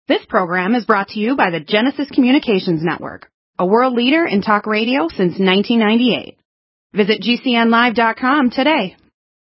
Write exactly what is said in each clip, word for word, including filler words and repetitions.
This program is brought to you by the Genesis Communications Network, a world leader in talk radio since nineteen ninety-eight. Visit G C N live dot com today.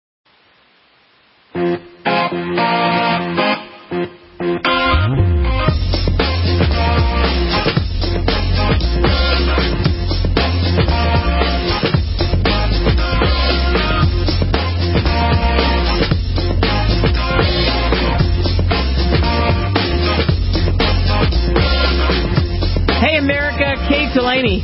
Delaney.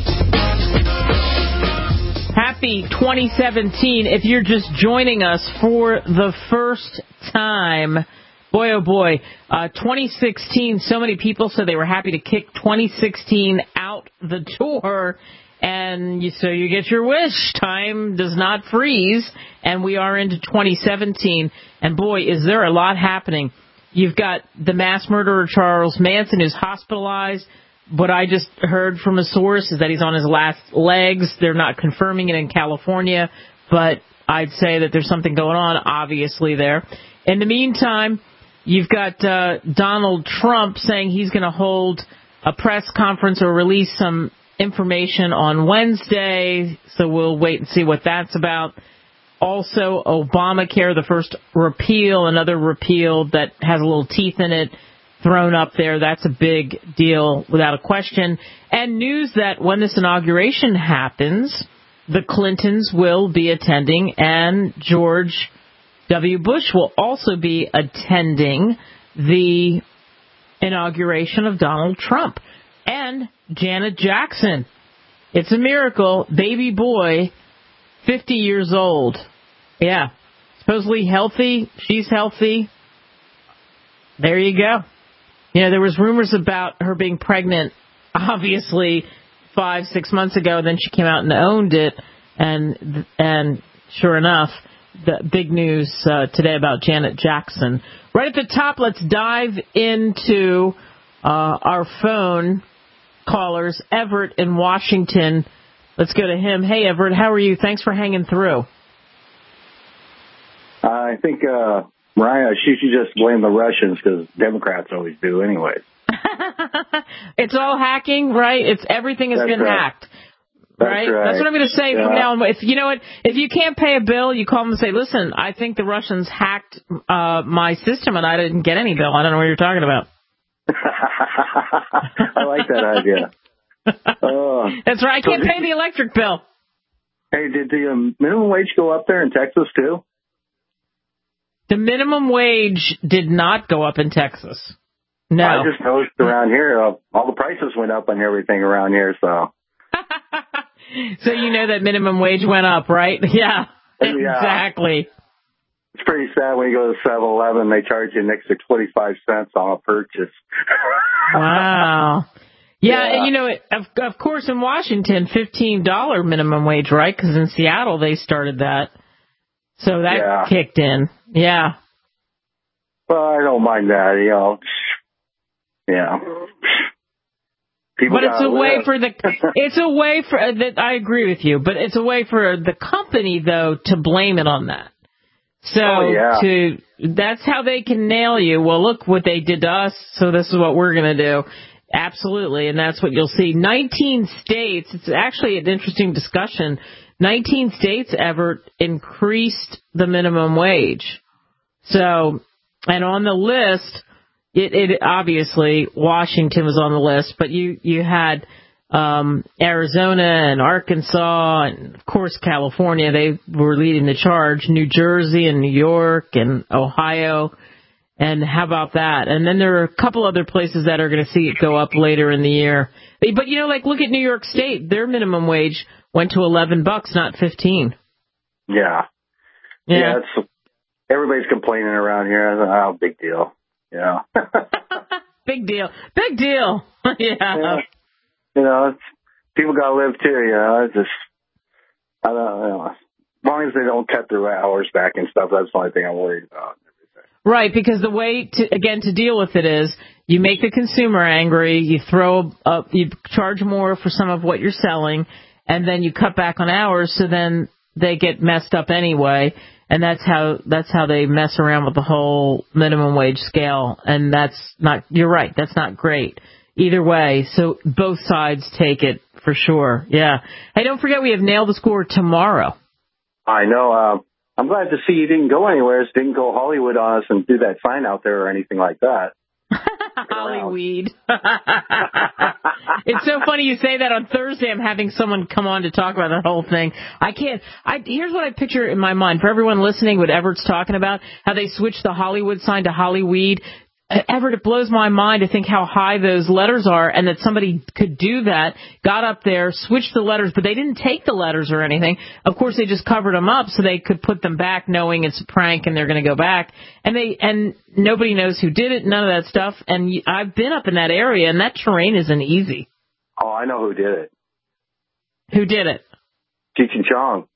Happy twenty seventeen. If you're just joining us for the first time, boy, oh boy, uh, twenty sixteen, so many people said they were happy to kick twenty sixteen out the door, and you, so you get your wish. Time does not freeze, and we are into twenty seventeen, and boy, is there a lot happening. You've got the mass murderer Charles Manson, who's hospitalized. What I just heard from a source is that he's on his last legs. They're not confirming it in California, but I'd say that there's something going on, obviously, there. In the meantime, you've got uh, Donald Trump saying he's going to hold a press conference or release some information on Wednesday, so we'll wait and see what that's about. Also, Obamacare, the first repeal, another repeal that has a little teeth in it, thrown up there. That's a big deal without a question. And news that when this inauguration happens, the Clintons will be attending and George W. Bush will also be attending the inauguration of Donald Trump. And Janet Jackson. It's a miracle. Baby boy, fifty years old. Yeah. Supposedly healthy. She's healthy. There you go. You know, there was rumors about her being pregnant, obviously, five, six months ago. Then she came out and owned it. And and sure enough, the big news uh, today about Janet Jackson. Right at the top, let's dive into uh, our phone callers. Everett in Washington. Let's go to him. Hey, Everett, how are you? Thanks for hanging through. I think... Uh... Mariah, she should just blame the Russians because Democrats always do anyways. It's all hacking, right? It's everything has That's been right. hacked. That's right? right. That's what I'm going to say yeah. from now on. If you know what, if you can't pay a bill, you call them and say, "Listen, I think the Russians hacked uh, my system and I didn't get any bill. I don't know what you're talking about." I like that idea. Uh, That's right. I can't so pay the electric bill. Hey, did the um, minimum wage go up there in Texas too? The minimum wage did not go up in Texas. No. I just noticed around here, uh, all the prices went up on everything around here, so. So you know that minimum wage went up, right? Yeah, yeah. Exactly. It's pretty sad when you go to seven eleven, they charge you an extra twenty-five cents on a purchase. Wow. Yeah, yeah. And you know, of, of course, in Washington, fifteen dollars minimum wage, right? Because in Seattle, they started that. So that yeah. kicked in. Yeah. Well, I don't mind that, you know. Yeah. People but it's a live. way for the, it's a way for, uh, that I agree with you, but it's a way for the company, though, to blame it on that. So oh, yeah. to, that's how they can nail you. Well, look what they did to us, so this is what we're going to do. Absolutely, and that's what you'll see. nineteen states, it's actually an interesting discussion. nineteen states ever increased the minimum wage. So, and on the list, it, it obviously, Washington was on the list, but you, you had um, Arizona and Arkansas and, of course, California. They were leading the charge. New Jersey and New York and Ohio. And how about that? And then there are a couple other places that are going to see it go up later in the year. But, you know, like, look at New York State. Their minimum wage went to eleven bucks, not fifteen. Yeah. Yeah. yeah it's, everybody's complaining around here. Oh, big deal. Yeah. Big deal. Big deal. yeah. yeah. You know, it's, people got to live too, you know. It's just, I don't know. As long as they don't cut their hours back and stuff, that's the only thing I'm worried about. Right, because the way, to, again, to deal with it is you make the consumer angry, you throw up, you charge more for some of what you're selling, and then you cut back on hours, so then they get messed up anyway. And that's how that's how they mess around with the whole minimum wage scale. And that's not, you're right, that's not great either way. So both sides take it for sure. Yeah. Hey, don't forget we have Nail the Score tomorrow. I know. Uh, I'm glad to see you didn't go anywhere. Didn't go Hollywood on us and do that sign out there or anything like that. Hollyweed. It's so funny you say that. On Thursday, I'm having someone come on to talk about that whole thing. I can't. I here's what I picture in my mind for everyone listening. What Everett's talking about, how they switched the Hollywood sign to Hollyweed. Everett, it blows my mind to think how high those letters are, and that somebody could do that, got up there, switched the letters, but they didn't take the letters or anything. Of course, they just covered them up so they could put them back, knowing it's a prank and they're going to go back. And they and nobody knows who did it, none of that stuff. And I've been up in that area, and that terrain isn't easy. Oh, I know who did it. Who did it? Cheech and Chong.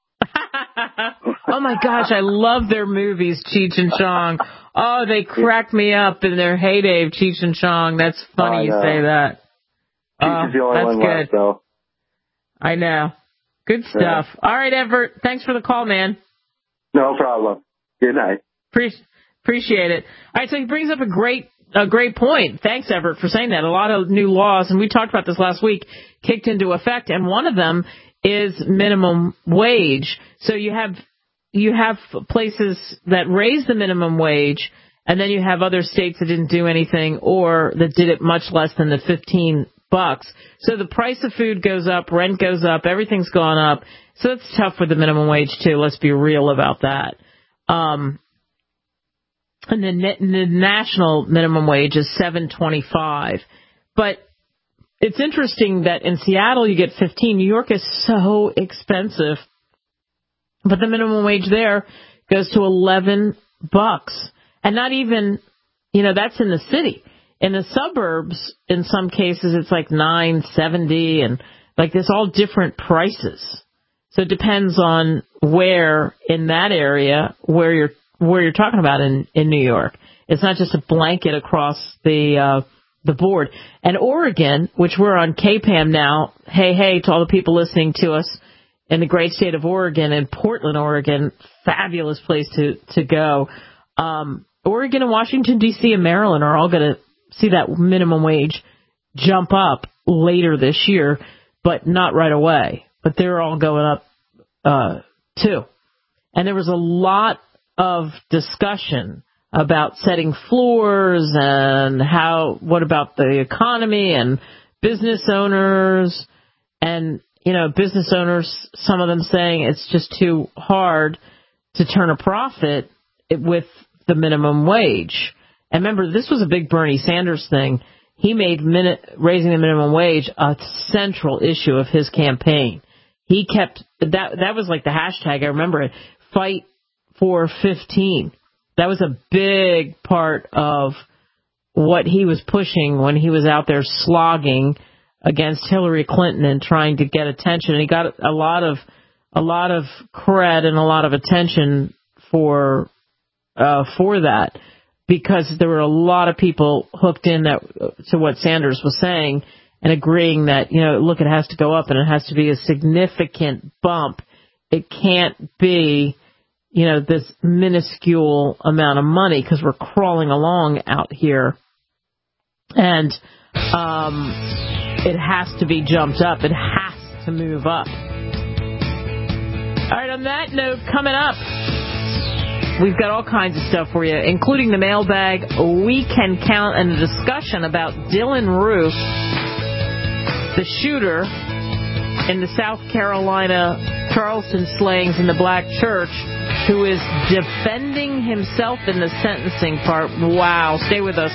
Oh, my gosh, I love their movies, Cheech and Chong. Oh, they cracked me up in their heyday of Cheech and Chong. That's funny you say that. Cheech oh, is the only that's one good. left, though. I know. Good stuff. Yeah. All right, Everett, thanks for the call, man. No problem. Good night. Pre- appreciate it. All right, so he brings up a great a great point. Thanks, Everett, for saying that. A lot of new laws, and we talked about this last week, kicked into effect, and one of them is minimum wage. So you have you have places that raise the minimum wage, and then you have other states that didn't do anything or that did it much less than the fifteen bucks. So the price of food goes up, rent goes up, everything's gone up. So it's tough with the minimum wage too. Let's be real about that. Um, and the, the national minimum wage is seven twenty-five, but it's interesting that in Seattle you get fifteen. New York is so expensive, but the minimum wage there goes to eleven bucks, and not even, you know, that's in the city. In the suburbs, in some cases, it's like nine seventy, and like there's all different prices. So it depends on where in that area where you're where you're talking about in, in New York. It's not just a blanket across the uh, the board. And Oregon, which we're on K P A M now, hey, hey, to all the people listening to us in the great state of Oregon and Portland, Oregon, fabulous place to, to go. Um, Oregon and Washington, D C and Maryland are all going to see that minimum wage jump up later this year, but not right away. But they're all going up, uh, too. And there was a lot of discussion about setting floors and how, what about the economy and business owners and, you know, business owners, some of them saying it's just too hard to turn a profit with the minimum wage. And remember, this was a big Bernie Sanders thing. He made minute, raising the minimum wage a central issue of his campaign. He kept, that that was like the hashtag, I remember it, fight for fifteen. That was a big part of what he was pushing when he was out there slogging against Hillary Clinton and trying to get attention. And he got a lot of a lot of cred and a lot of attention for uh, for that, because there were a lot of people hooked in that to what Sanders was saying and agreeing that, you know, look, it has to go up and it has to be a significant bump. It can't be, you know, this minuscule amount of money because we're crawling along out here. And um, it has to be jumped up. It has to move up. All right, on that note, coming up, we've got all kinds of stuff for you, including the mailbag, We Can Count, and a discussion about Dylan Roof, the shooter in the South Carolina Charleston slayings in the Black Church, who is defending himself in the sentencing part. Wow. Stay with us.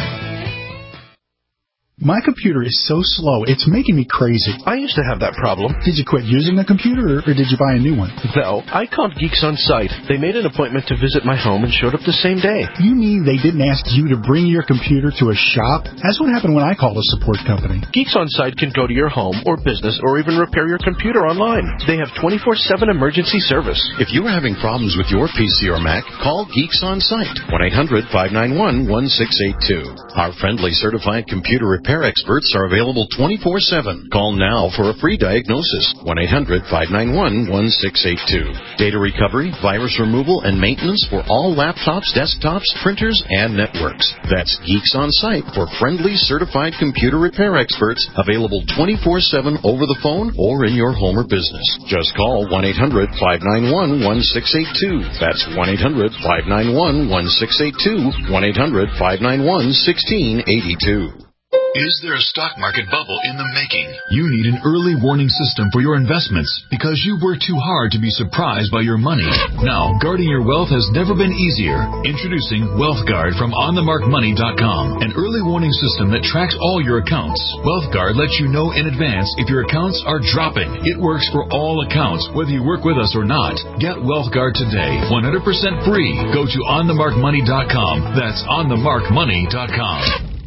My computer is so slow, it's making me crazy. I used to have that problem. Did you quit using the computer, or did you buy a new one? No, I called Geeks On Site. They made an appointment to visit my home and showed up the same day. You mean they didn't ask you to bring your computer to a shop? That's what happened when I called a support company. Geeks On Site can go to your home or business or even repair your computer online. They have twenty-four seven emergency service. If you are having problems with your P C or Mac, call Geeks On Site, one eight hundred five nine one one six eight two. Our friendly certified computer repair repair experts are available twenty-four seven. Call now for a free diagnosis. one eight hundred five nine one one six eight two. Data recovery, virus removal, and maintenance for all laptops, desktops, printers, and networks. That's Geeks On Site for friendly, certified computer repair experts available twenty-four seven over the phone or in your home or business. Just call one eight hundred five nine one one six eight two. That's one eight hundred five nine one one six eight two. one eight hundred five nine one one six eight two. Is there a stock market bubble in the making? You need an early warning system for your investments because you work too hard to be surprised by your money. Now, guarding your wealth has never been easier. Introducing WealthGuard from on the mark money dot com, an early warning system that tracks all your accounts. WealthGuard lets you know in advance if your accounts are dropping. It works for all accounts, whether you work with us or not. Get WealthGuard today, one hundred percent free. Go to on the mark money dot com. That's on the mark money dot com.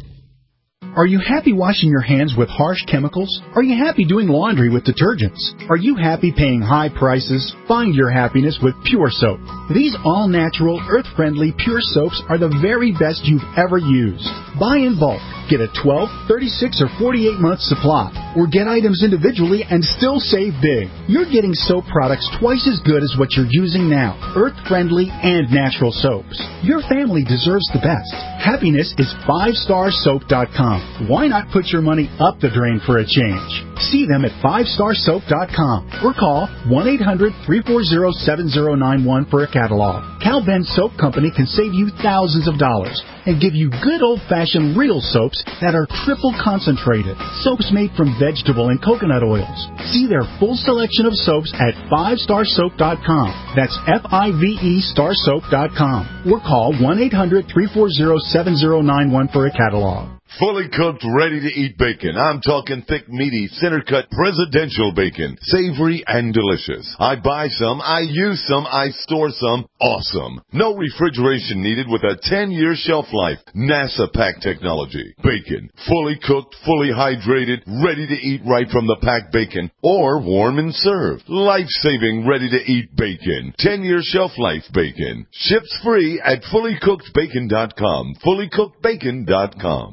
Are you happy washing your hands with harsh chemicals? Are you happy doing laundry with detergents? Are you happy paying high prices? Find your happiness with Pure Soap. These all-natural, earth-friendly Pure Soaps are the very best you've ever used. Buy in bulk. Get a twelve, thirty-six, or forty-eight month supply. Or get items individually and still save big. You're getting soap products twice as good as what you're using now. Earth-friendly and natural soaps. Your family deserves the best. Happiness is five star soap dot com. Why not put your money up the drain for a change? See them at five star soap dot com or call one eight hundred three four zero seven zero nine one for a catalog. Cal Ben Soap Company can save you thousands of dollars and give you good old-fashioned real soaps that are triple concentrated. Soaps made from vegetable and coconut oils. See their full selection of soaps at five star soap dot com. That's F I V E star soap dot com. Or call one eight hundred three four zero seven zero nine one for a catalog. Fully cooked, ready-to-eat bacon. I'm talking thick, meaty, center-cut, presidential bacon. Savory and delicious. I buy some, I use some, I store some. Awesome. No refrigeration needed with a ten-year shelf life. NASA pack technology. Bacon. Fully cooked, fully hydrated, ready to eat right from the packed bacon. Or warm and served. Life-saving, ready-to-eat bacon. ten-year shelf life bacon. Ships free at fully cooked bacon dot com. fully cooked bacon dot com.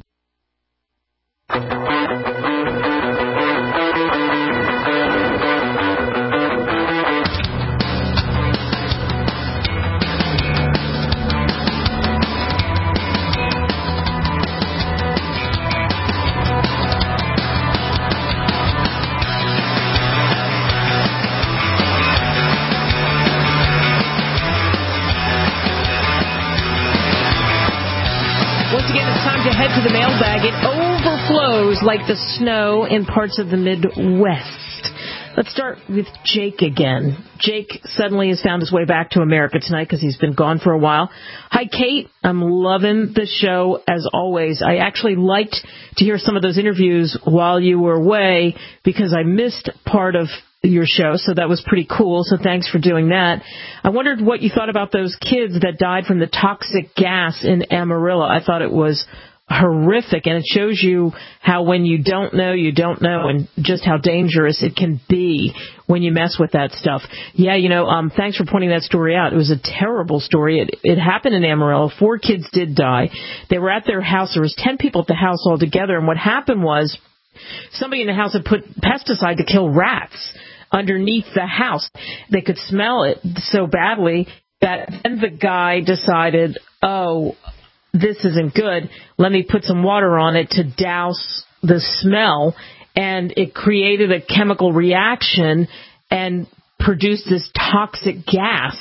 Once again, it's time to head to the mailbag. It overflows like the snow in parts of the Midwest. Let's start with Jake again. Jake suddenly has found his way back to America tonight because he's been gone for a while. Hi, Kate. I'm loving the show as always. I actually liked to hear some of those interviews while you were away because I missed part of your show, so that was pretty cool, so thanks for doing that. I wondered what you thought about those kids that died from the toxic gas in Amarillo. I thought it was horrific, and it shows you how when you don't know, you don't know, and just how dangerous it can be when you mess with that stuff. Yeah, you know, um, thanks for pointing that story out. It was a terrible story. It, it happened in Amarillo. Four kids did die. They were at their house. There was ten people at the house altogether, and what happened was somebody in the house had put pesticide to kill rats underneath the house. They could smell it so badly that then the guy decided, oh, this isn't good. Let me put some water on it to douse the smell. And it created a chemical reaction and produced this toxic gas.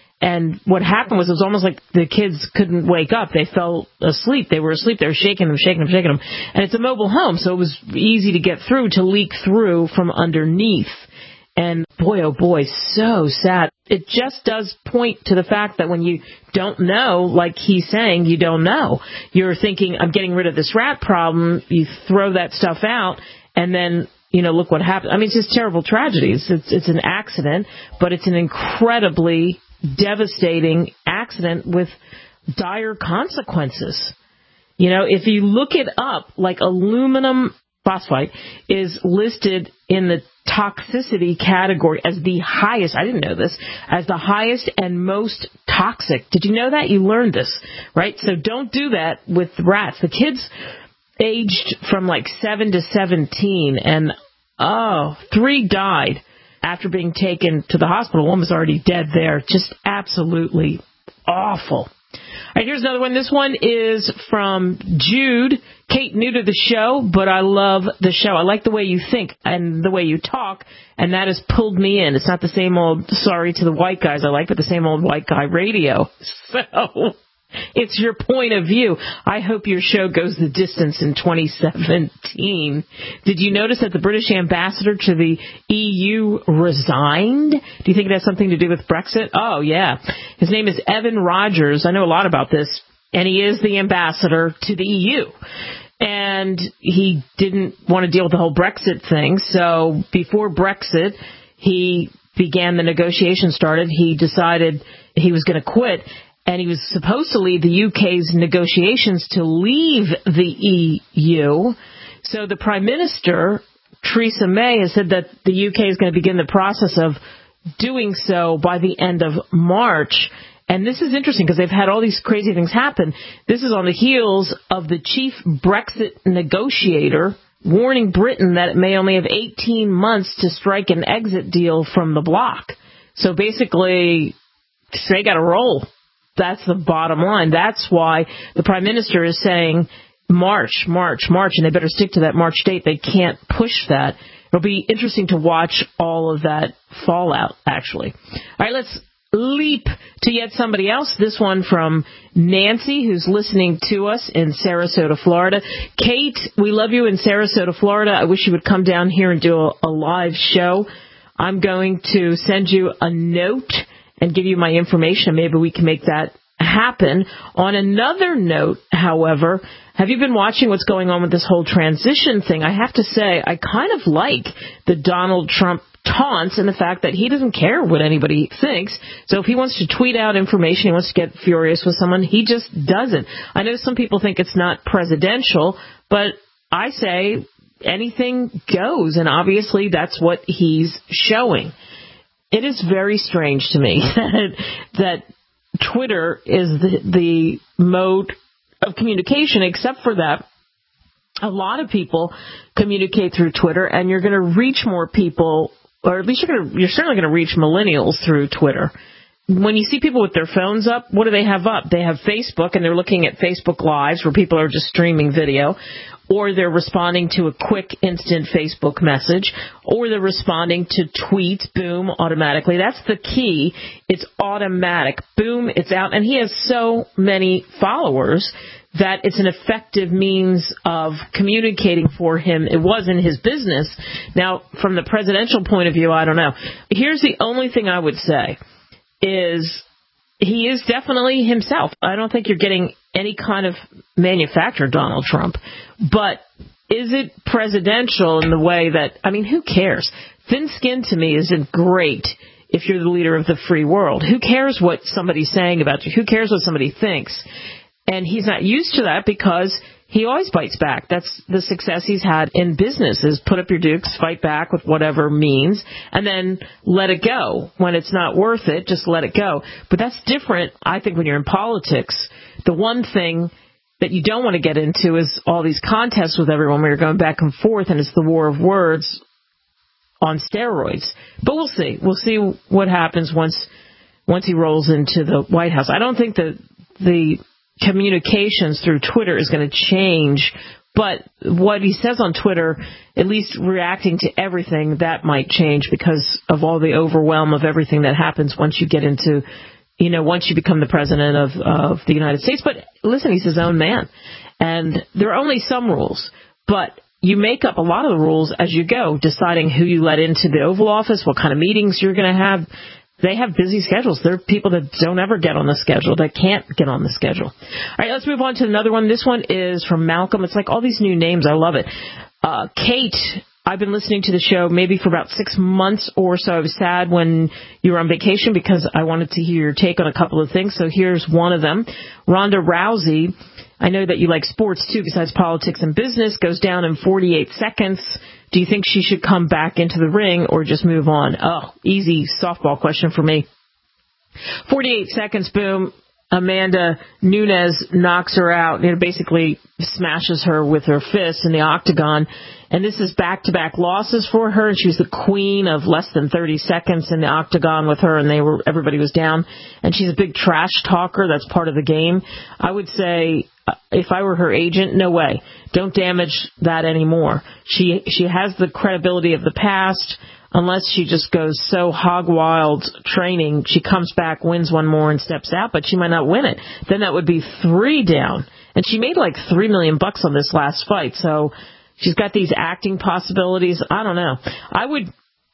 And what happened was it was almost like the kids couldn't wake up. They fell asleep. They were asleep. They were shaking them, shaking them, shaking them. And it's a mobile home, so it was easy to get through, to leak through from underneath. And boy, oh boy, so sad. It just does point to the fact that when you don't know, like he's saying, you don't know. You're thinking, I'm getting rid of this rat problem. You throw that stuff out, and then, you know, look what happened. I mean, it's just terrible tragedies. It's, it's an accident, but it's an incredibly devastating accident with dire consequences. You know, if you look it up, like aluminum phosphide is listed in the toxicity category as the highest, I didn't know this, as the highest and most toxic. Did you know that? You learned this, right? So don't do that with rats. The kids, aged from like seven to seventeen, and oh, three died after being taken to the hospital. One was already dead there. Just absolutely awful. All right, here's another one. This one is from Jude. Kate, new to the show, but I love the show. I like the way you think and the way you talk, and that has pulled me in. It's not the same old sorry to the white guys I like, but the same old white guy radio. So it's your point of view. I hope your show goes the distance in twenty seventeen. Did you notice that the British ambassador to the E U resigned? Do you think it has something to do with Brexit? Oh, yeah. His name is Evan Rogers. I know a lot about this, and he is the ambassador to the E U. And he didn't want to deal with the whole Brexit thing, so before Brexit, he began the negotiations started. He decided he was going to quit. And he was supposed to lead the U K's negotiations to leave the E U. So the Prime Minister, Theresa May, has said that the U K is going to begin the process of doing so by the end of March. And this is interesting because they've had all these crazy things happen. This is on the heels of the chief Brexit negotiator warning Britain that it may only have eighteen months to strike an exit deal from the bloc. So basically, they got to roll. That's the bottom line. That's why the Prime Minister is saying March, March, March, and they better stick to that March date. They can't push that. It'll be interesting to watch all of that fallout, actually. All right, let's leap to yet somebody else. This one from Nancy, who's listening to us in Sarasota, Florida. Kate, we love you in Sarasota, Florida. I wish you would come down here and do a, a live show. I'm going to send you a note and give you my information. Maybe we can make that happen. On another note, however, have you been watching what's going on with this whole transition thing? I have to say, I kind of like the Donald Trump taunts and the fact that he doesn't care what anybody thinks. So if he wants to tweet out information, he wants to get furious with someone, he just doesn't. I know some people think it's not presidential, but I say anything goes, and obviously that's what he's showing. It is very strange to me that, that Twitter is the, the mode of communication, except for that a lot of people communicate through Twitter, and you're going to reach more people, or at least you're going to, you're certainly going to reach millennials through Twitter. When you see people with their phones up, what do they have up? They have Facebook, and they're looking at Facebook Lives where people are just streaming video, or they're responding to a quick, instant Facebook message, or they're responding to tweets, boom, automatically. That's the key. It's automatic. Boom, it's out. And he has so many followers that it's an effective means of communicating for him. It was in his business. Now, from the presidential point of view, I don't know. Here's the only thing I would say is he is definitely himself. I don't think you're getting any kind of manufactured Donald Trump. But is it presidential in the way that, I mean, who cares? Thin skin to me isn't great if you're the leader of the free world. Who cares what somebody's saying about you? Who cares what somebody thinks? And he's not used to that because he always bites back. That's the success he's had in business, is put up your dukes, fight back with whatever means, and then let it go. When it's not worth it, just let it go. But that's different, I think, when you're in politics. The one thing that you don't want to get into is all these contests with everyone where you're going back and forth, and it's the war of words on steroids. But we'll see. We'll see what happens once once he rolls into the White House. I don't think that the communications through Twitter is going to change, but what he says on Twitter, at least reacting to everything, that might change because of all the overwhelm of everything that happens once you get into, you know, once you become the president of, of the United States. But listen, he's his own man, and there are only some rules, but you make up a lot of the rules as you go, deciding who you let into the Oval Office, what kind of meetings you're going to have. They have busy schedules. There are people that don't ever get on the schedule, that can't get on the schedule. All right, let's move on to another one. This one is from Malcolm. It's like all these new names. I love it. Uh, Kate, I've been listening to the show maybe for about six months or so. I was sad when you were on vacation because I wanted to hear your take on a couple of things. So here's one of them. Ronda Rousey, I know that you like sports too besides politics and business, goes down in forty-eight seconds. Do you think she should come back into the ring or just move on? Oh, easy softball question for me. forty-eight seconds, boom. Amanda Nunes knocks her out, you know, basically smashes her with her fist in the octagon. And this is back-to-back losses for her. She was the queen of less than thirty seconds in the octagon with her, and they were everybody was down. And she's a big trash talker. That's part of the game. I would say, if I were her agent, no way. Don't damage that anymore. She she has the credibility of the past. Unless she just goes so hog wild training, she comes back, wins one more, and steps out, but she might not win it. Then that would be three down. And she made like three million bucks on this last fight, so she's got these acting possibilities. I don't know. I would,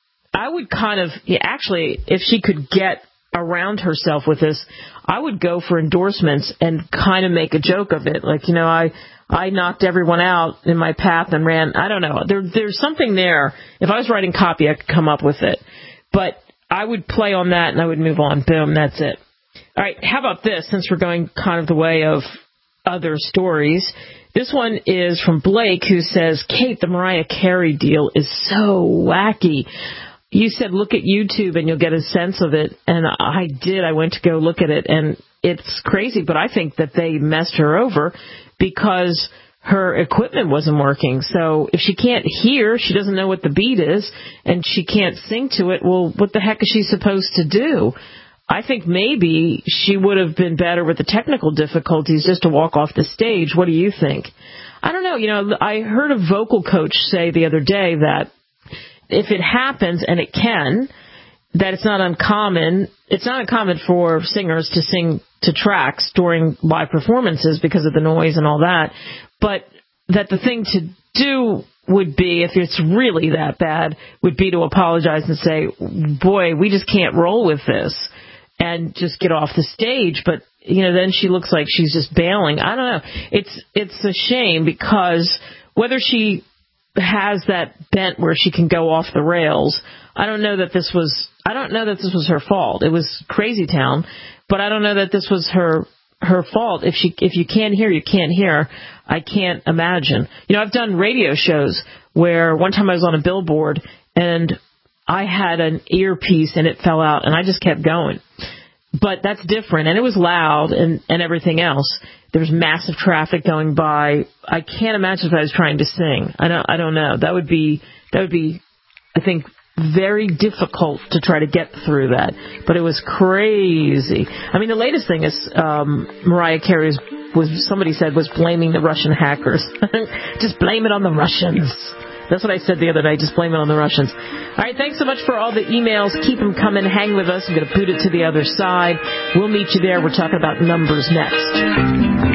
I would kind of, yeah, actually, if she could get around herself with this, I would go for endorsements and kind of make a joke of it. Like, you know, I, I knocked everyone out in my path and ran. I don't know. There, there's something there. If I was writing copy, I could come up with it. But I would play on that and I would move on. Boom, that's it. All right, how about this, since we're going kind of the way of other stories? This one is from Blake, who says, Kate, the Mariah Carey deal is so wacky. You said look at YouTube and you'll get a sense of it, and I did. I went to go look at it, and it's crazy, but I think that they messed her over because her equipment wasn't working. So if she can't hear, she doesn't know what the beat is, and she can't sing to it, well, what the heck is she supposed to do? I think maybe she would have been better with the technical difficulties just to walk off the stage. What do you think? I don't know. You know, I heard a vocal coach say the other day that if it happens, and it can, that it's not uncommon. It's not uncommon for singers to sing to tracks during live performances because of the noise and all that. But that the thing to do would be, if it's really that bad, would be to apologize and say, boy, we just can't roll with this, and just get off the stage. But, you know, then she looks like she's just bailing. I don't know. It's, it's a shame, because whether she has that bent where she can go off the rails, I don't know that this was, I don't know that this was her fault. It was Crazy Town, but I don't know that this was her, her fault. If she, if you can't hear, you can't hear. I can't imagine. You know, I've done radio shows where one time I was on a billboard and I had an earpiece and it fell out, and I just kept going. But that's different, and it was loud and, and everything else. There's massive traffic going by. I can't imagine if I was trying to sing. I don't, I don't know. That would be, that would be, I think, very difficult to try to get through that. But it was crazy. I mean, the latest thing is um, Mariah Carey was, was, somebody said, was blaming the Russian hackers. Just blame it on the Russians. That's what I said the other day. Just blame it on the Russians. All right, thanks so much for all the emails. Keep them coming. Hang with us. I'm going to boot it to the other side. We'll meet you there. We're talking about numbers next.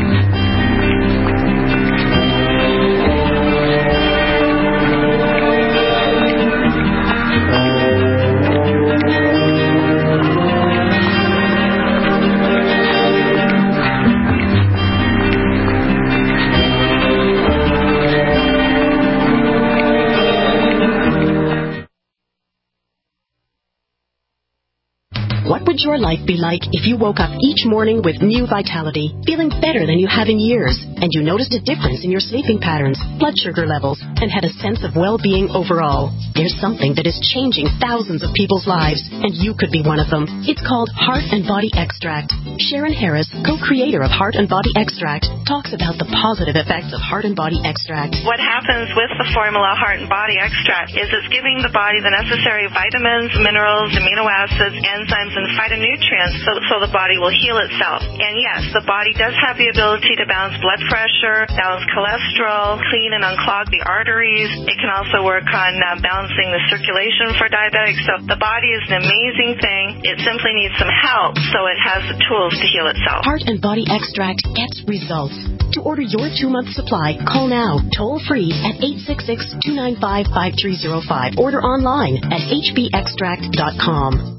What would your life be like if you woke up each morning with new vitality, feeling better than you have in years, and you noticed a difference in your sleeping patterns, blood sugar levels, and had a sense of well-being overall? There's something that is changing thousands of people's lives, and you could be one of them. It's called Heart and Body Extract. Sharon Harris, co-creator of Heart and Body Extract, talks about the positive effects of Heart and Body Extract. What happens with the formula Heart and Body Extract is it's giving the body the necessary vitamins, minerals, amino acids, enzymes, and phytonutrients so, so the body will heal itself. And yes, the body does have the ability to balance blood pressure, balance cholesterol, clean and unclog the arteries. It can also work on uh, balancing the circulation for diabetics. So the body is an amazing thing. It simply needs some help so it has the tools to heal itself. Heart and Body Extract gets results. To order your two-month supply, call now, toll-free at eight six six, two nine five, five three zero five. Order online at h b extract dot com.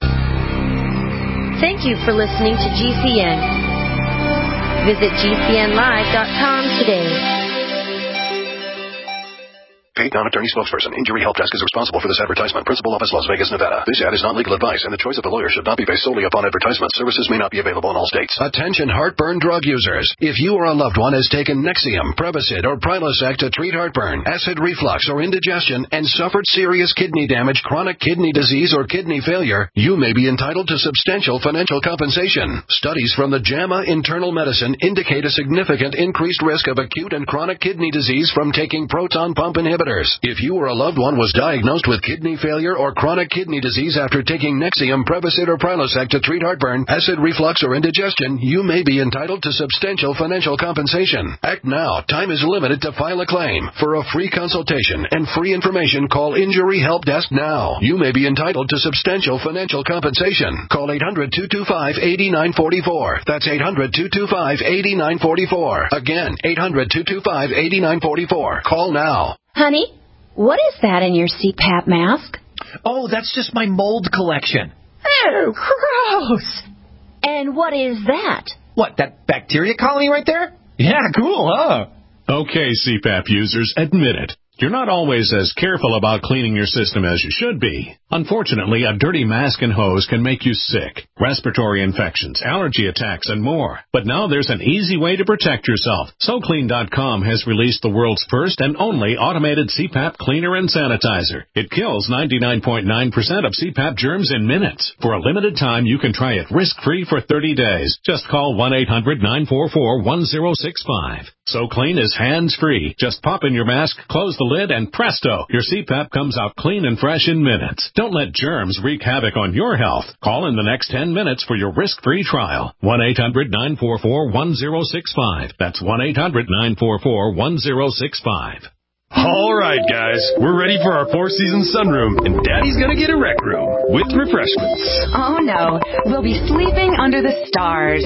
Thank you for listening to G C N. Visit G C N live dot com today. State non-attorney spokesperson. Injury Help Desk is responsible for this advertisement. Principal office, Las Vegas, Nevada. This ad is not legal advice, and the choice of a lawyer should not be based solely upon advertisement. Services may not be available in all states. Attention heartburn drug users. If you or a loved one has taken Nexium, Prevacid, or Prilosec to treat heartburn, acid reflux, or indigestion, and suffered serious kidney damage, chronic kidney disease, or kidney failure, you may be entitled to substantial financial compensation. Studies from the JAMA Internal Medicine indicate a significant increased risk of acute and chronic kidney disease from taking proton pump inhibitors. If you or a loved one was diagnosed with kidney failure or chronic kidney disease after taking Nexium, Prevacid, or Prilosec to treat heartburn, acid reflux, or indigestion, you may be entitled to substantial financial compensation. Act now. Time is limited to file a claim. For a free consultation and free information, call Injury Help Desk now. You may be entitled to substantial financial compensation. Call eight hundred, two two five, eight nine four four. That's eight hundred, two two five, eight nine four four. Again, eight hundred, two two five, eight nine four four. Call now. Honey, what is that in your C PAP mask? Oh, that's just my mold collection. Oh, gross. And what is that? What, that bacteria colony right there? Yeah, cool, huh? Okay, C PAP users, admit it. You're not always as careful about cleaning your system as you should be. Unfortunately, a dirty mask and hose can make you sick, respiratory infections, allergy attacks, and more. But now there's an easy way to protect yourself. So Clean dot com has released the world's first and only automated C PAP cleaner and sanitizer. It kills ninety-nine point nine percent of C PAP germs in minutes. For a limited time, you can try it risk-free for thirty days. Just call one eight hundred, nine four four, one zero six five. So Clean is hands-free. Just pop in your mask, close the lid, and presto, your C PAP comes out clean and fresh in minutes. Don't let germs wreak havoc on your health. Call in the next ten minutes for your risk-free trial. one eight hundred, nine four four, one zero six five. That's one eight hundred, nine four four, one zero six five. All right, guys, we're ready for our Four Seasons sunroom, and Daddy's gonna get a rec room with refreshments. Oh, no. We'll be sleeping under the stars.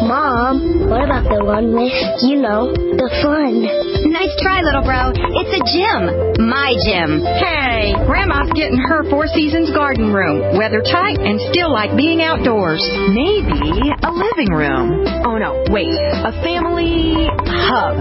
Mom, what about the one with, you know, the fun? Nice try, little bro. It's a gym. My gym. Hey, Grandma's getting her Four Seasons garden room. Weather tight and still like being outdoors. Maybe a living room. Oh, no, wait. A family hub.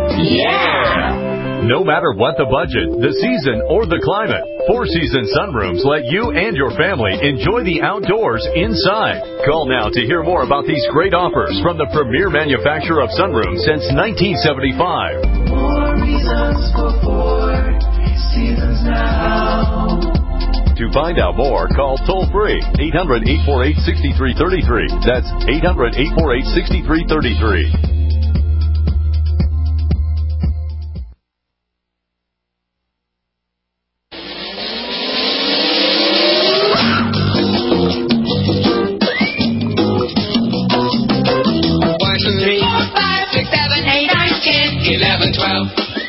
Yeah! No matter what the budget, the season, or the climate, Four Seasons sunrooms let you and your family enjoy the outdoors inside. Call now to hear more about these great offers from the premier manufacturer of sunrooms since nineteen seventy-five. More reasons for Four Seasons now. To find out more, call toll-free eight hundred, eight four eight, six three three three. That's eight hundred, eight four eight, six three three three. eleven, twelve.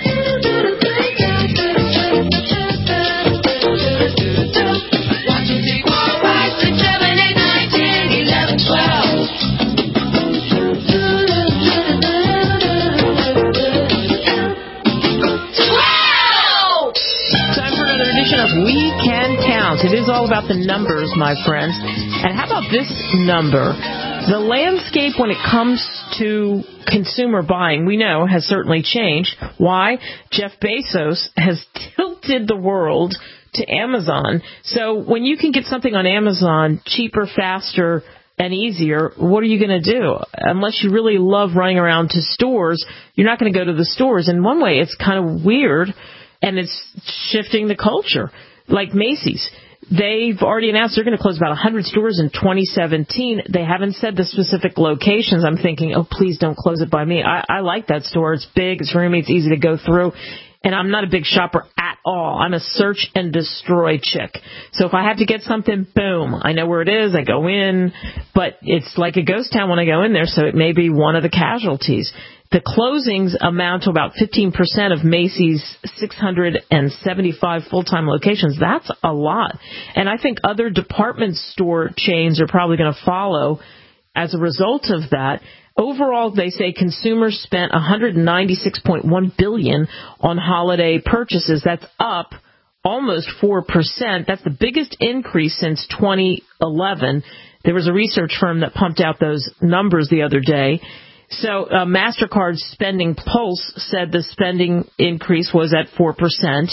It is all about the numbers, my friends. And how about this number? The landscape when it comes to consumer buying, we know, has certainly changed. Why? Jeff Bezos has tilted the world to Amazon. So when you can get something on Amazon cheaper, faster, and easier, what are you going to do? Unless you really love running around to stores, you're not going to go to the stores. In one way, it's kind of weird, and it's shifting the culture. Like Macy's. They've already announced they're going to close about one hundred stores in twenty seventeen. They haven't said the specific locations. I'm thinking, oh, please don't close it by me. I, I like that store. It's big, it's roomy, it's easy to go through. And I'm not a big shopper at all. I'm a search and destroy chick. So if I have to get something, boom, I know where it is. I go in. But it's like a ghost town when I go in there, so it may be one of the casualties. The closings amount to about fifteen percent of Macy's six hundred seventy-five full-time locations. That's a lot. And I think other department store chains are probably going to follow as a result of that. Overall, they say consumers spent one hundred ninety-six point one billion dollars on holiday purchases. That's up almost four percent. That's the biggest increase since twenty eleven. There was a research firm that pumped out those numbers the other day. So uh, MasterCard's Spending Pulse said the spending increase was at four percent.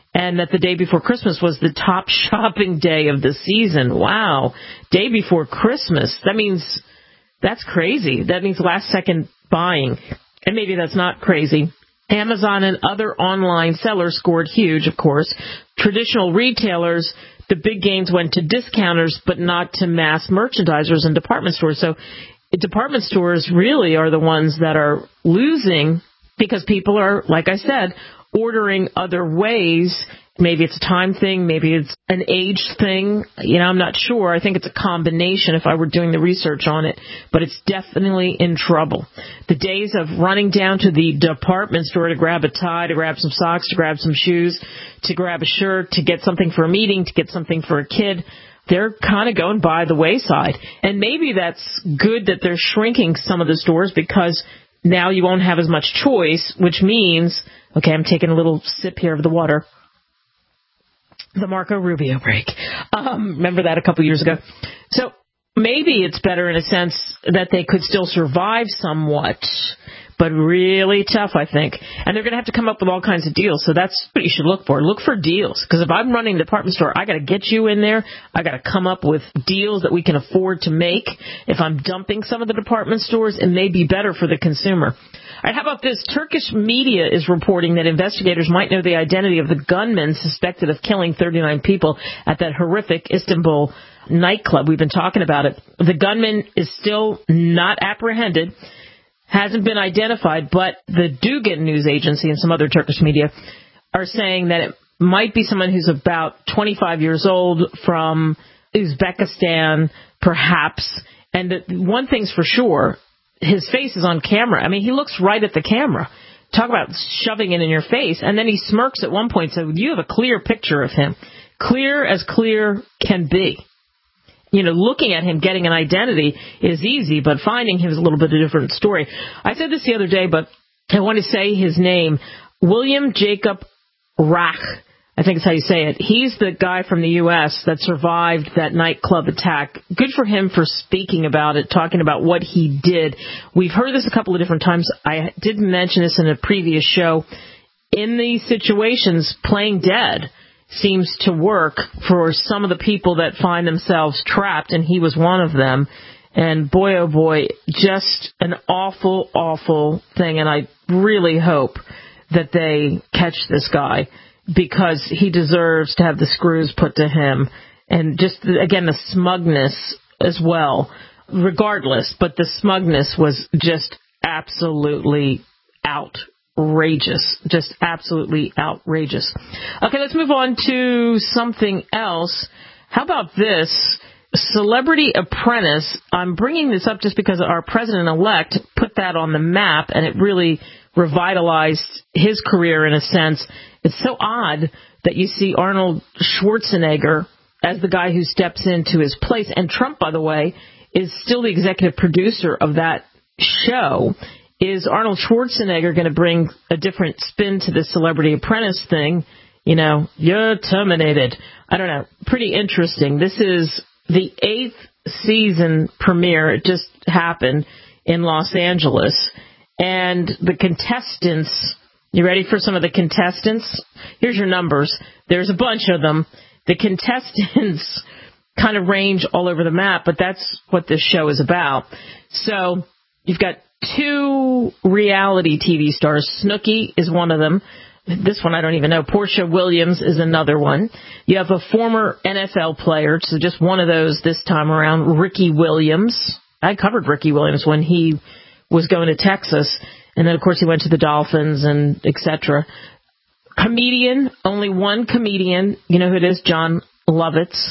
and that the day before Christmas was the top shopping day of the season. Wow. Day before Christmas. That means that's crazy. That means last second buying. And maybe that's not crazy. Amazon and other online sellers scored huge, of course. Traditional retailers, the big gains went to discounters, but not to mass merchandisers and department stores. So department stores really are the ones that are losing because people are, like I said, ordering other ways. Maybe it's a time thing. Maybe it's an age thing. You know, I'm not sure. I think it's a combination if I were doing the research on it. But it's definitely in trouble. The days of running down to the department store to grab a tie, to grab some socks, to grab some shoes, to grab a shirt, to get something for a meeting, to get something for a kid, they're kind of going by the wayside. And maybe that's good that they're shrinking some of the stores because now you won't have as much choice, which means, okay, I'm taking a little sip here of the water. The Marco Rubio break. Um, remember that a couple years ago? So maybe it's better in a sense that they could still survive somewhat, but really tough, I think. And they're going to have to come up with all kinds of deals. So that's what you should look for. Look for deals. Because if I'm running a department store, I got to get you in there. I got to come up with deals that we can afford to make. If I'm dumping some of the department stores, it may be better for the consumer. All right, how about this? Turkish media is reporting that investigators might know the identity of the gunman suspected of killing thirty-nine people at that horrific Istanbul nightclub. We've been talking about it. The gunman is still not apprehended, hasn't been identified, but the Dugan news agency and some other Turkish media are saying that it might be someone who's about twenty-five years old from Uzbekistan, perhaps. And one thing's for sure, his face is on camera. I mean, he looks right at the camera. Talk about shoving it in your face. And then he smirks at one point, so you have a clear picture of him. Clear as clear can be. You know, looking at him, getting an identity is easy, but finding him is a little bit of a different story. I said this the other day, but I want to say his name. William Jacob Rach, I think is how you say it. He's the guy from the U S that survived that nightclub attack. Good for him for speaking about it, talking about what he did. We've heard this a couple of different times. I did mention this in a previous show. In these situations, playing dead seems to work for some of the people that find themselves trapped, and he was one of them. And boy, oh boy, just an awful, awful thing. And I really hope that they catch this guy, because he deserves to have the screws put to him. And just, again, the smugness as well, regardless. But the smugness was just absolutely outrageous. Just absolutely outrageous. Okay, let's move on to something else. How about this? Celebrity Apprentice. I'm bringing this up just because our president-elect put that on the map, and it really revitalized his career in a sense. It's so odd that you see Arnold Schwarzenegger as the guy who steps into his place. And Trump, by the way, is still the executive producer of that show. Is Arnold Schwarzenegger going to bring a different spin to this Celebrity Apprentice thing? You know, you're terminated. I don't know. Pretty interesting. This is the eighth season premiere. It just happened in Los Angeles. And the contestants, you ready for some of the contestants? Here's your numbers. There's a bunch of them. The contestants kind of range all over the map, but that's what this show is about. So you've got two reality T V stars. Snooki is one of them. This one I don't even know. Portia Williams is another one. You have a former N F L player, so just one of those this time around, Ricky Williams. I covered Ricky Williams when he was going to Texas, and then, of course, he went to the Dolphins and et cetera. Comedian, only one comedian. You know who it is? John Lovitz.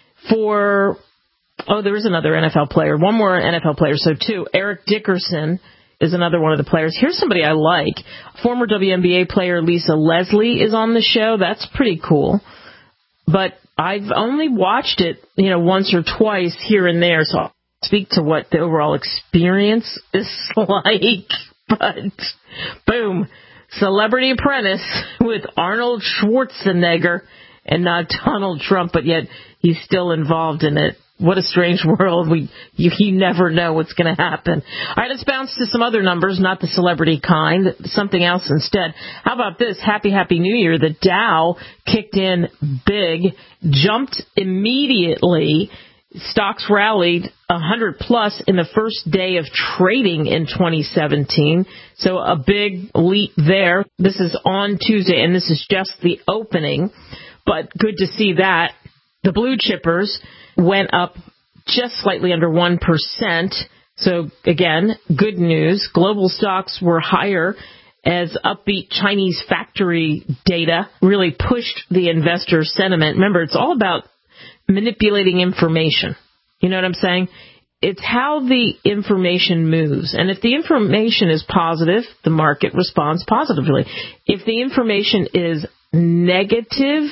For, oh, there is another N F L player. One more N F L player, so two. Eric Dickerson is another one of the players. Here's somebody I like. Former W N B A player Lisa Leslie is on the show. That's pretty cool. But I've only watched it, you know, once or twice here and there, so I'll speak to what the overall experience is like. But, boom, Celebrity Apprentice with Arnold Schwarzenegger and not Donald Trump, but yet he's still involved in it. what a strange world. We you, you never know what's going to happen. All right, let's bounce to some other numbers, not the celebrity kind, something else instead. How about this? Happy, happy New Year. The Dow kicked in big, jumped immediately. Stocks rallied one hundred plus in the first day of trading in twenty seventeen. So a big leap there. This is on Tuesday, and this is just the opening. But good to see that. The blue chippers went up just slightly under one percent. So, again, good news. Global stocks were higher as upbeat Chinese factory data really pushed the investor sentiment. Remember, it's all about manipulating information. You know what I'm saying? It's how the information moves. And if the information is positive, the market responds positively. If the information is negative,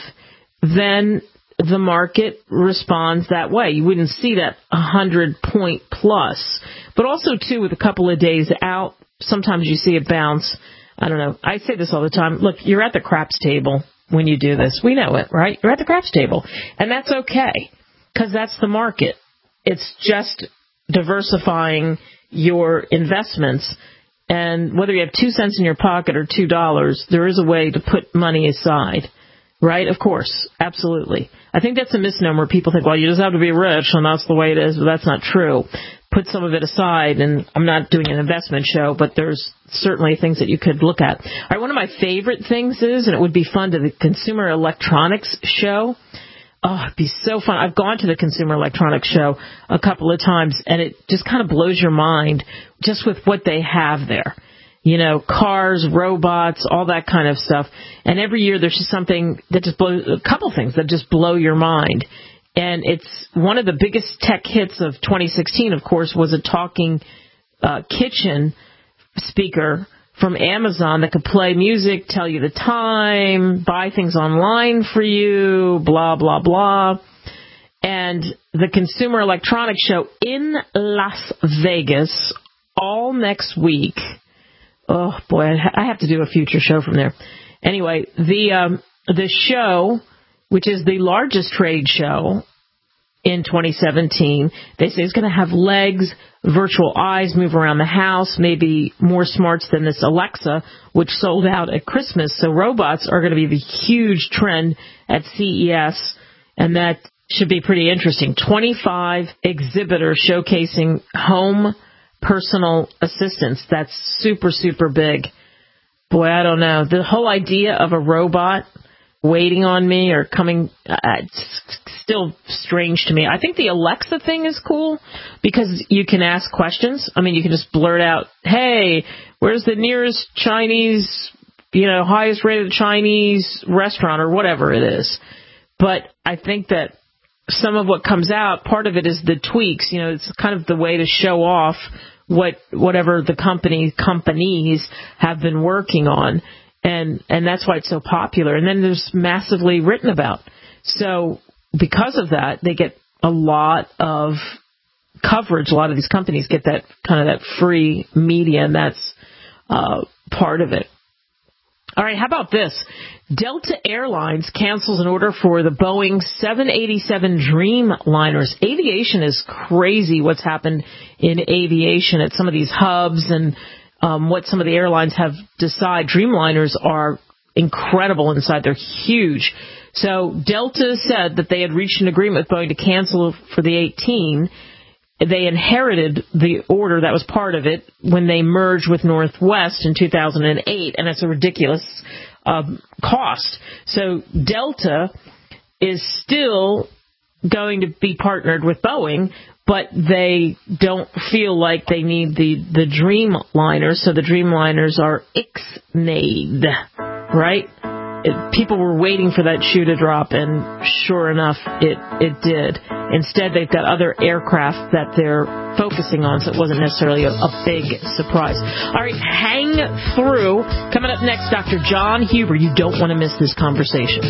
then the market responds that way. You wouldn't see that one hundred point plus. But also, too, with a couple of days out, sometimes you see a bounce. I don't know. I say this all the time. Look, you're at the craps table when you do this. We know it, right? You're at the craps table. And that's okay, because that's the market. It's just diversifying your investments. And whether you have two cents in your pocket or two dollars, there is a way to put money aside. Right? Of course. Absolutely. I think that's a misnomer. People think, well, you just have to be rich, and that's the way it is. But that's not true. Put some of it aside, and I'm not doing an investment show, but there's certainly things that you could look at. All right, one of my favorite things is, and it would be fun to the Consumer Electronics Show. Oh, it'd be so fun. I've gone to the Consumer Electronics Show a couple of times, and it just kind of blows your mind just with what they have there. You know, cars, robots, all that kind of stuff. And every year there's just something that just blows, a couple things that just blow your mind. And it's one of the biggest tech hits of twenty sixteen, of course, was a talking uh, kitchen speaker from Amazon that could play music, tell you the time, buy things online for you, blah, blah, blah. And the Consumer Electronics Show in Las Vegas all next week. Oh, boy, I have to do a future show from there. Anyway, the um, the show, which is the largest trade show in twenty seventeen, they say it's going to have legs, virtual eyes, move around the house, maybe more smarts than this Alexa, which sold out at Christmas. So robots are going to be the huge trend at C E S, and that should be pretty interesting. twenty-five exhibitors showcasing home personal assistants. That's super, super big. Boy, I don't know. The whole idea of a robot waiting on me or coming, uh, it's still strange to me. I think the Alexa thing is cool because you can ask questions. I mean, you can just blurt out, hey, where's the nearest Chinese, you know, highest rated Chinese restaurant or whatever it is. But I think that some of what comes out, part of it is the tweaks. You know, it's kind of the way to show off what whatever the company companies have been working on, and and that's why it's so popular. And then there's massively written about. So because of that, they get a lot of coverage. A lot of these companies get that kind of that free media, and that's uh, part of it. All right, how about this? Delta Airlines cancels an order for the Boeing seven eighty-seven Dreamliners. Aviation is crazy what's happened in aviation at some of these hubs and um, what some of the airlines have decided. Dreamliners are incredible inside. They're huge. So Delta said that they had reached an agreement with Boeing to cancel for the eighteen. They inherited the order that was part of it when they merged with Northwest in two thousand eight, and it's a ridiculous um, cost. So Delta is still going to be partnered with Boeing, but they don't feel like they need the, the Dreamliners, so the Dreamliners are ixnayed, right? It, people were waiting for that shoe to drop, and sure enough, it, it did. Instead, they've got other aircraft that they're focusing on, so it wasn't necessarily a, a big surprise. All right, hang through. Coming up next, Doctor John Huber. You don't want to miss this conversation.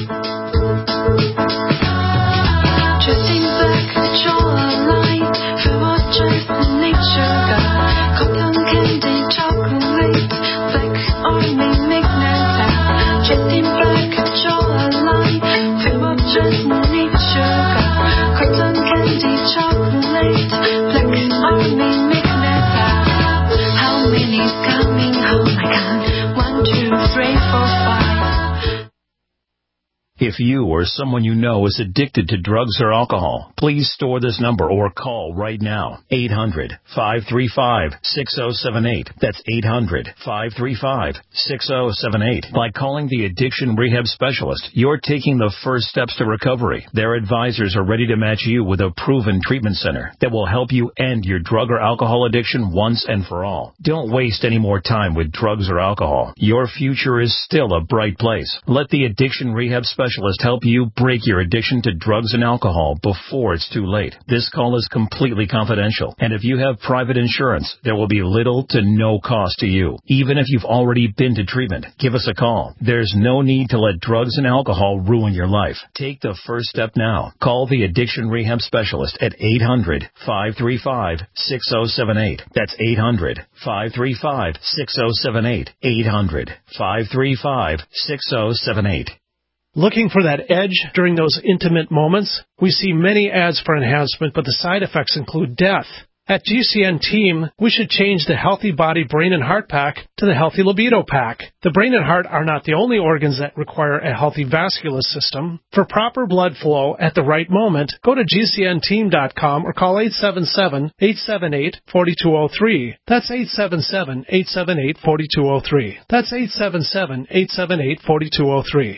Drifting back the shoreline through our dress and nature got cotton candy, chocolate, black army, magnet, drifting back the shoreline through our dress and nature got cotton candy, chocolate. If you or someone you know is addicted to drugs or alcohol, please store this number or call right now. eight hundred, five three five, six oh seven eight. That's eight hundred, five three five, six oh seven eight. By calling the Addiction Rehab Specialist, you're taking the first steps to recovery. Their advisors are ready to match you with a proven treatment center that will help you end your drug or alcohol addiction once and for all. Don't waste any more time with drugs or alcohol. Your future is still a bright place. Let the Addiction Rehab Specialist help you break your addiction to drugs and alcohol before it's too late. This call is completely confidential, and if you have private insurance, there will be little to no cost to you. Even if you've already been to treatment, give us a call. There's no need to let drugs and alcohol ruin your life. Take the first step now. Call the Addiction Rehab Specialist at eight hundred, five three five, six oh seven eight. That's eight hundred, five three five, six oh seven eight. eight hundred, five three five, six oh seven eight. Looking for that edge during those intimate moments? We see many ads for enhancement, but the side effects include death. At G C N Team, we should change the Healthy Body Brain and Heart Pack to the Healthy Libido Pack. The brain and heart are not the only organs that require a healthy vascular system. For proper blood flow at the right moment, go to G C N team dot com or call eight seven seven, eight seven eight, four two zero three. That's eight seven seven, eight seven eight, four two zero three. That's eight seven seven, eight seven eight, four two zero three.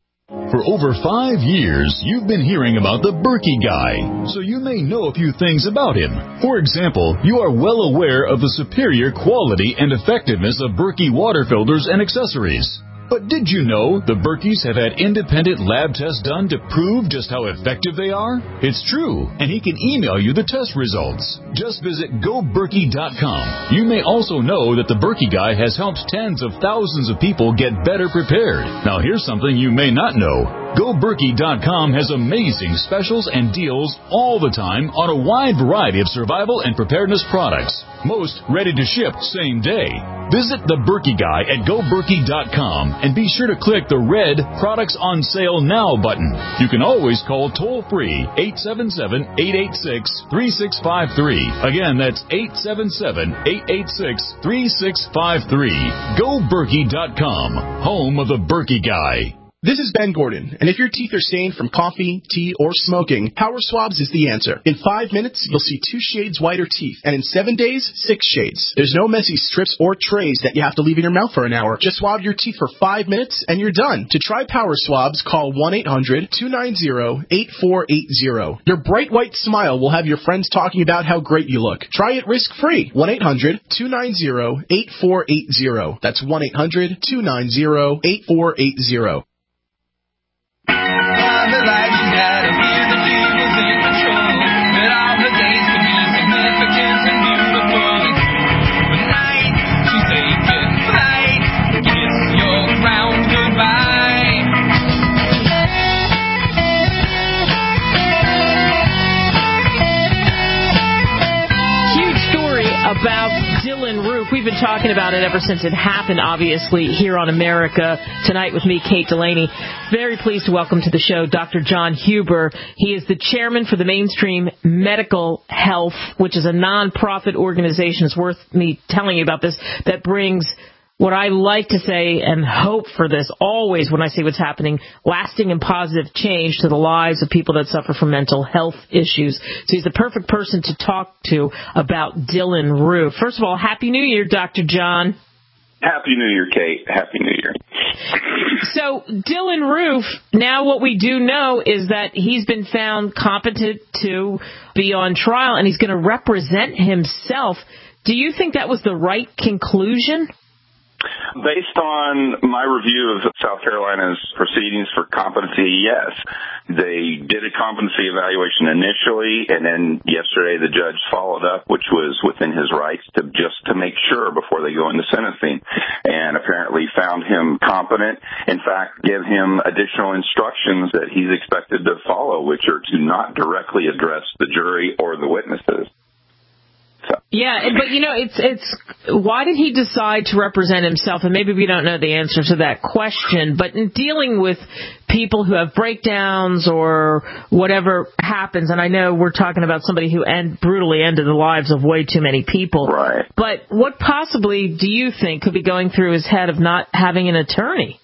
For over five years, you've been hearing about the Berkey Guy, so you may know a few things about him. For example, you are well aware of the superior quality and effectiveness of Berkey water filters and accessories. But did you know the Berkeys have had independent lab tests done to prove just how effective they are? It's true, and he can email you the test results. Just visit go berkey dot com. You may also know that the Berkey Guy has helped tens of thousands of people get better prepared. Now here's something you may not know. go berkey dot com has amazing specials and deals all the time on a wide variety of survival and preparedness products. Most ready to ship same day. Visit the Berkey Guy at go berkey dot com and be sure to click the red Products on Sale Now button. You can always call toll-free eight seven seven, eight eight six, three six five three. Again, that's eight seven seven, eight eight six, three six five three. go berkey dot com, home of the Berkey Guy. This is Ben Gordon, and if your teeth are stained from coffee, tea, or smoking, Power Swabs is the answer. In five minutes, you'll see two shades whiter teeth, and in seven days, six shades. There's no messy strips or trays that you have to leave in your mouth for an hour. Just swab your teeth for five minutes, and you're done. To try Power Swabs, call one eight hundred, two nine zero, eight four eight zero. Your bright white smile will have your friends talking about how great you look. Try it risk-free. one eight hundred, two nine zero, eight four eight zero. That's one eight hundred, two nine zero, eight four eight zero. About Dylan Roof. We've been talking about it ever since it happened, obviously, here on America Tonight with me, Kate Delaney. Very pleased to welcome to the show Doctor John Huber. He is the chairman for the Mainstream Medical Health, which is a non-profit organization. It's worth me telling you about this, that brings what I like to say and hope for this always when I say what's happening, lasting and positive change to the lives of people that suffer from mental health issues. So he's the perfect person to talk to about Dylan Roof. First of all, Happy New Year, Doctor John. Happy New Year, Kate. Happy New Year. So Dylan Roof, now what we do know is that he's been found competent to be on trial and he's going to represent himself. Do you think that was the right conclusion? Based on my review of South Carolina's proceedings for competency, yes. They did a competency evaluation initially, and then yesterday the judge followed up, which was within his rights to just to make sure before they go into sentencing, and apparently found him competent. In fact, give him additional instructions that he's expected to follow, which are to not directly address the jury or the witnesses. So. Yeah, but you know, it's it's why did he decide to represent himself? And maybe we don't know the answer to that question, but in dealing with people who have breakdowns or whatever happens, and I know we're talking about somebody who end, brutally ended the lives of way too many people. Right. But what possibly do you think could be going through his head of not having an attorney?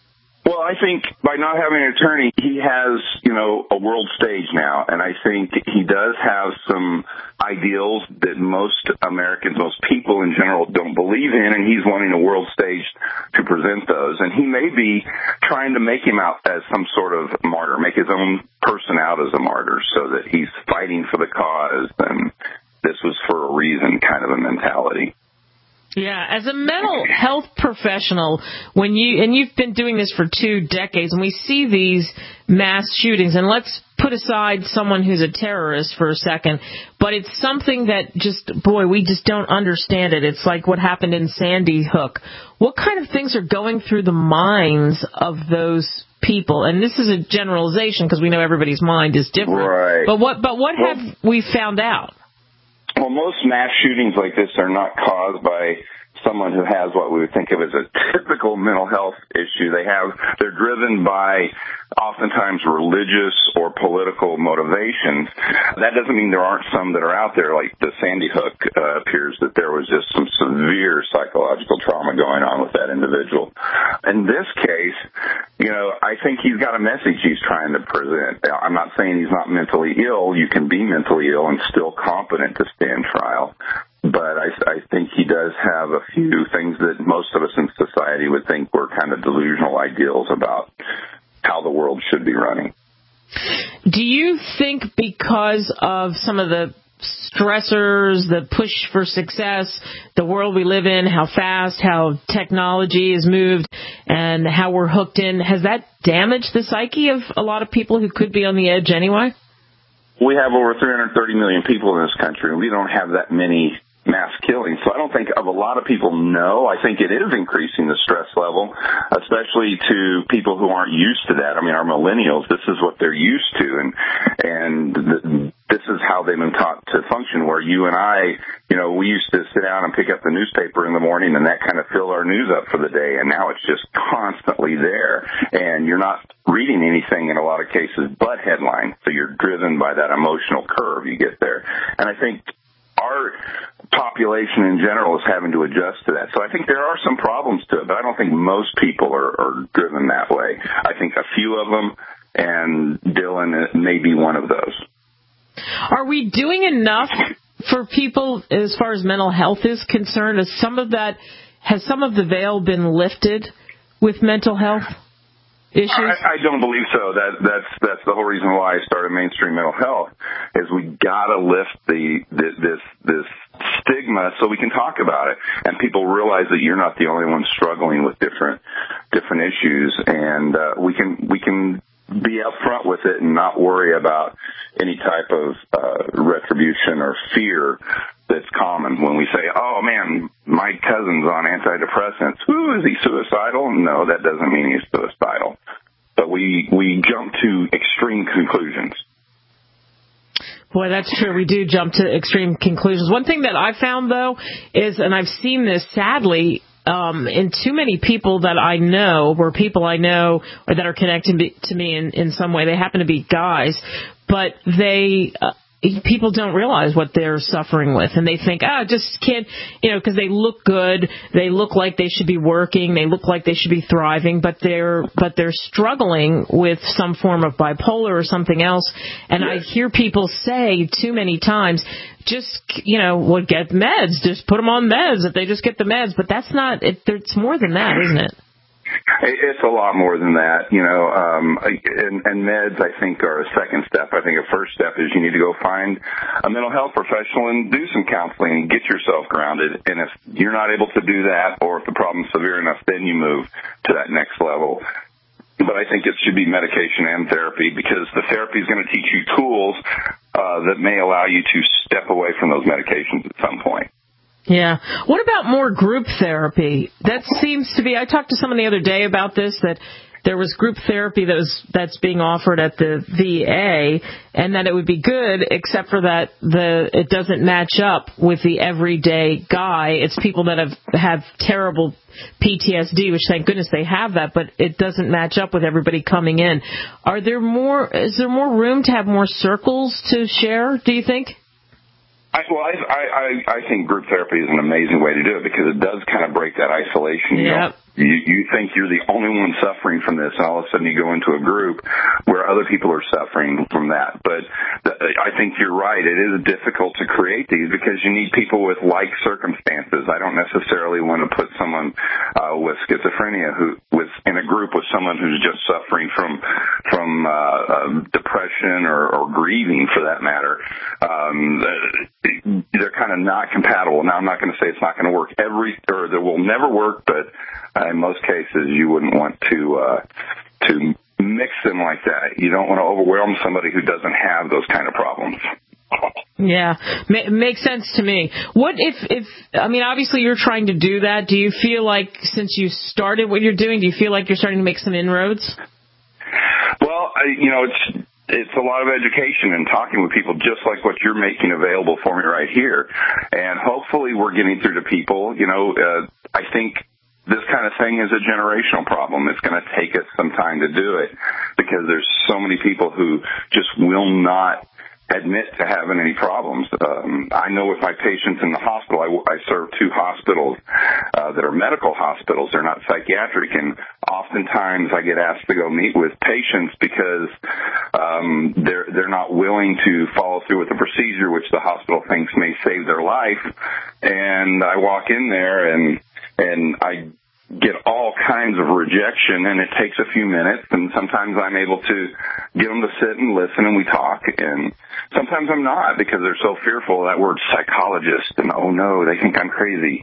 Well, I think by not having an attorney, he has, you know, a world stage now. And I think he does have some ideals that most Americans, most people in general don't believe in. And he's wanting a world stage to present those. And he may be trying to make him out as some sort of martyr, make his own person out as a martyr so that he's fighting for the cause. And this was for a reason kind of a mentality. Yeah, as a mental health professional, when you and you've been doing this for two decades, and we see these mass shootings, and let's put aside someone who's a terrorist for a second, but it's something that just, boy, we just don't understand it. It's like what happened in Sandy Hook. What kind of things are going through the minds of those people? And this is a generalization because we know everybody's mind is different. Right. But what, but what well, have we found out? Well, most mass shootings like this are not caused by someone who has what we would think of as a typical mental health issue. They have, they're driven by oftentimes religious or political motivations. That doesn't mean there aren't some that are out there, like the Sandy Hook. Uh, appears that there was just some severe psychological trauma going on with that individual. In this case, you know, I think he's got a message he's trying to present. I'm not saying he's not mentally ill. You can be mentally ill and still competent to stand trial. But I, I think he does have a few things that most of us in society would think were kind of delusional ideals about how the world should be running. Do you think because of some of the stressors, the push for success, the world we live in, how fast, how technology has moved, and how we're hooked in, has that damaged the psyche of a lot of people who could be on the edge anyway? We have over three hundred thirty million people in this country, and we don't have that many mass killings. So I don't think of a lot of people know. I think it is increasing the stress level, especially to people who aren't used to that. I mean, our millennials, this is what they're used to, and and the, this is how they've been taught to function, where you and I, you know, we used to sit down and pick up the newspaper in the morning, and that kind of filled our news up for the day, and now it's just constantly there, and you're not reading anything in a lot of cases but headlines, so you're driven by that emotional curve you get there. And I think our population in general is having to adjust to that. So I think there are some problems to it, but I don't think most people are, are driven that way. I think a few of them, and Dylan may be one of those. Are we doing enough for people as far as mental health is concerned? Is some of that, has some of the veil been lifted with mental health issues? I, I don't believe so. That that's that's the whole reason why I started Mainstream Mental Health, is we gotta lift the this this stigma so we can talk about it, and people realize that you're not the only one struggling with different different issues, and uh, we can we can be upfront with it and not worry about any type of uh, retribution or fear that's common when we say, oh, man, my cousin's on antidepressants. Ooh, is he suicidal? No, that doesn't mean he's suicidal. But we, we jump to extreme conclusions. Boy, that's true. We do jump to extreme conclusions. One thing that I found, though, is, and I've seen this sadly, Um, in too many people that I know, or people I know, or that are connected to me in, in some way, they happen to be guys, but they, uh, people don't realize what they're suffering with, and they think, ah, oh, just can't, you know, because they look good, they look like they should be working, they look like they should be thriving, but they're, but they're struggling with some form of bipolar or something else, and yes. I hear people say too many times, just, you know, well, get meds, just put them on meds if they just get the meds, but that's not, it, it's more than that, isn't it? It's a lot more than that, you know, um, and, and meds, I think, are a second step. I think a first step is you need to go find a mental health professional and do some counseling and get yourself grounded. And if you're not able to do that, or if the problem's severe enough, then you move to that next level. But I think it should be medication and therapy, because the therapy is going to teach you tools uh, that may allow you to step away from those medications at some point. Yeah. What about more group therapy? That seems to be, I talked to someone the other day about this, that there was group therapy that was, that's being offered at the V A, and that it would be good, except for that the it doesn't match up with the everyday guy. It's people that have, have terrible P T S D, which thank goodness they have that, but it doesn't match up with everybody coming in. Are there more, is there more room to have more circles to share, do you think? I, well, I, I, I think group therapy is an amazing way to do it because it does kind of break that isolation. You yep. know, you, you think you're the only one suffering from this, and all of a sudden you go into a group where other people are suffering from that. But the, I think you're right. It is difficult to create these because you need people with like circumstances. I don't necessarily want to put someone uh, with schizophrenia who with in a group with someone who's just suffering from from uh, uh, depression or, or grieving, for that matter. Um, they're kind of not compatible. Now, I'm not going to say it's not going to work every, or that will never work, but uh, in most cases, you wouldn't want to uh, to mix them like that. You don't want to overwhelm somebody who doesn't have those kind of problems. Yeah, Ma- makes sense to me. What if, if, I mean, obviously you're trying to do that. Do you feel like since you started what you're doing, do you feel like you're starting to make some inroads? Well, I, you know, it's it's a lot of education and talking with people just like what you're making available for me right here. And hopefully we're getting through to people. You know, uh, I think this kind of thing is a generational problem. It's going to take us some time to do it because there's so many people who just will not admit to having any problems. Um, I know with my patients in the hospital, I, I serve two hospitals uh, that are medical hospitals. They're not psychiatric, and oftentimes I get asked to go meet with patients because um, they're they're not willing to follow through with the procedure, which the hospital thinks may save their life. And I walk in there and and I get all kinds of rejection, and it takes a few minutes, and sometimes I'm able to get them to sit and listen, and we talk, and sometimes I'm not because they're so fearful of that word psychologist, and oh no, they think I'm crazy.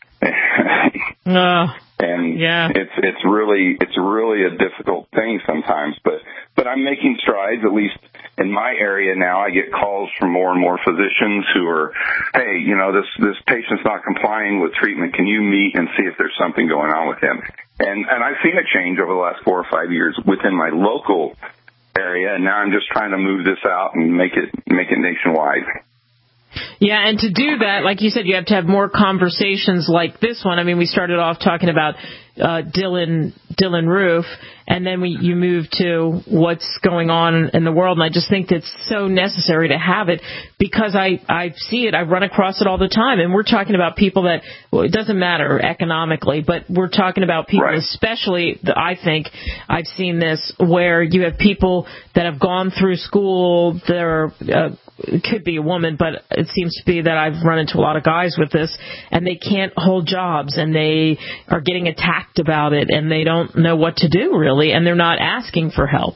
uh, and yeah. it's it's really it's really a difficult thing sometimes, but but I'm making strides. At least in my area now, I get calls from more and more physicians who are, hey, you know, this this patient's not complying with treatment. Can you meet and see if there's something going on with him? And and I've seen a change over the last four or five years within my local area, and now I'm just trying to move this out and make it make it nationwide. Yeah, and to do that, like you said, you have to have more conversations like this one. I mean, we started off talking about uh, Dylan Dylan Roof, and then we you move to what's going on in the world, and I just think it's so necessary to have it because I, I see it, I run across it all the time, and we're talking about people that, well, it doesn't matter economically, but we're talking about people, right. especially, I think, I've seen this, where you have people that have gone through school, they're, uh, it could be a woman, but it seems to be that I've run into a lot of guys with this, and they can't hold jobs, and they are getting attacked about it, and they don't know what to do, really, and they're not asking for help.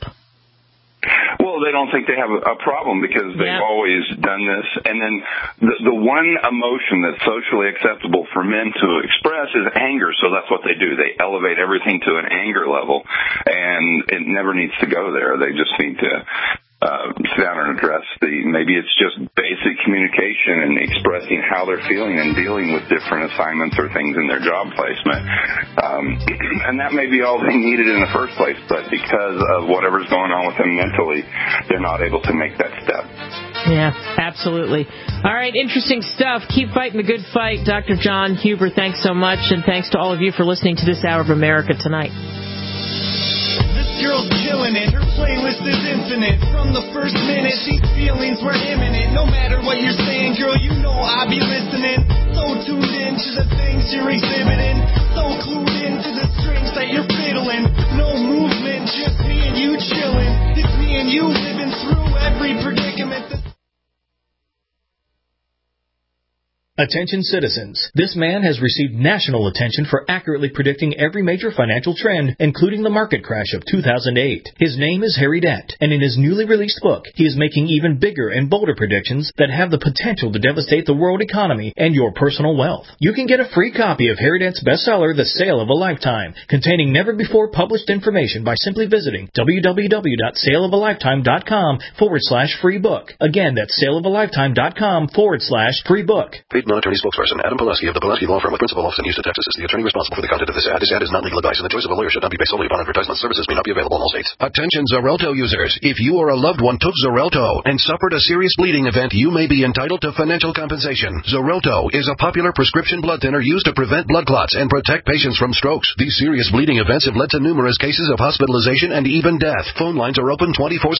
Well, they don't think they have a problem because they've yep. always done this. And then the, the one emotion that's socially acceptable for men to express is anger, so that's what they do. They elevate everything to an anger level, and it never needs to go there. They just need to Uh, sit down and address the, maybe it's just basic communication and expressing how they're feeling and dealing with different assignments or things in their job placement. Um, and that may be all they needed in the first place, but because of whatever's going on with them mentally, they're not able to make that step. Yeah, absolutely. All right, interesting stuff. Keep fighting the good fight. Doctor John Huber, thanks so much, and thanks to all of you for listening to this Hour of America tonight. Girl's killing it, her playlist is infinite. From the first minute, these feelings were imminent. No matter what you're saying, girl, you know I'll be listening. So tuned in to the things you're exhibiting. So clued in to the strings that you're fiddling. No movement, just me and you chilling. It's me and you living through every predicament. Attention citizens. This man has received national attention for accurately predicting every major financial trend, including the market crash of two thousand eight. His name is Harry Dent, and in his newly released book, he is making even bigger and bolder predictions that have the potential to devastate the world economy and your personal wealth. You can get a free copy of Harry Dent's bestseller, The Sale of a Lifetime, containing never-before-published information by simply visiting www.saleofalifetime.com forward slash free book. Again, that's saleofalifetime.com forward slash free book. Non-attorney spokesperson Adam Pulaski of the Pulaski Law Firm with principal office in Houston, Texas is the attorney responsible for the content of this ad. This ad is not legal advice, and the choice of a lawyer should not be based solely upon advertisement. Services may not be available in all states. Attention Xarelto users. If you or a loved one took Xarelto and suffered a serious bleeding event, you may be entitled to financial compensation. Xarelto is a popular prescription blood thinner used to prevent blood clots and protect patients from strokes. These serious bleeding events have led to numerous cases of hospitalization and even death. Phone lines are open twenty-four